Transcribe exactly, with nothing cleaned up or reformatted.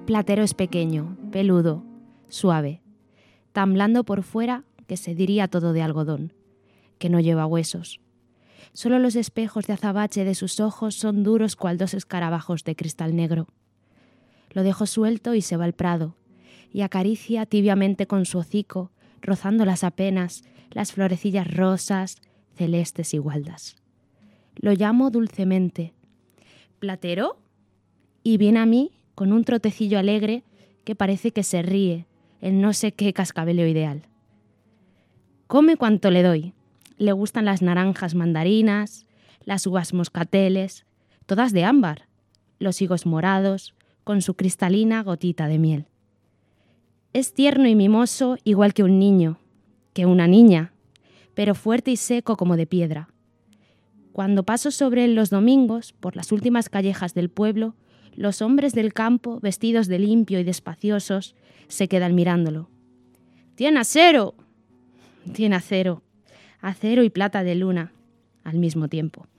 Platero es pequeño, peludo, suave, tan blando por fuera que se diría todo de algodón, que no lleva huesos. Solo los espejos de azabache de sus ojos son duros cual dos escarabajos de cristal negro. Lo dejo suelto y se va al prado, y acaricia tibiamente con su hocico, rozándolas apenas, las florecillas rosas, celestes y gualdas. Lo llamo dulcemente. ¿Platero? Y viene a mí con un trotecillo alegre que parece que se ríe en no sé qué cascabeleo ideal. Come cuanto le doy. Le gustan las naranjas mandarinas, las uvas moscateles, todas de ámbar, los higos morados, con su cristalina gotita de miel. Es tierno y mimoso igual que un niño, que una niña, pero fuerte y seco como de piedra. Cuando paso sobre él los domingos, por las últimas callejas del pueblo, los hombres del campo, vestidos de limpio y despaciosos, se quedan mirándolo. ¡Tiene acero! Tiene acero, acero y plata de luna al mismo tiempo.